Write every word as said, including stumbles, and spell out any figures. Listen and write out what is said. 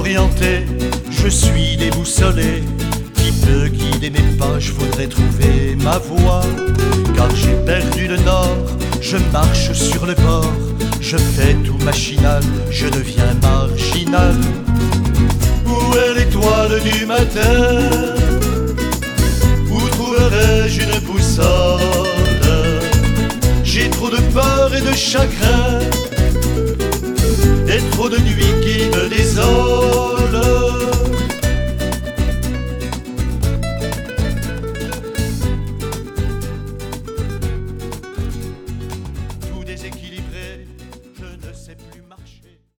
désorienté, je suis déboussolé. Qui peut guider mes pas? Je voudrais trouver ma voie. Car j'ai perdu le nord, je marche sur le bord. Je fais tout machinal, je deviens marginal. Où est l'étoile du matin? Où trouverai-je une boussole? J'ai trop de peur et de chagrin, et trop de nuits qui me désolent.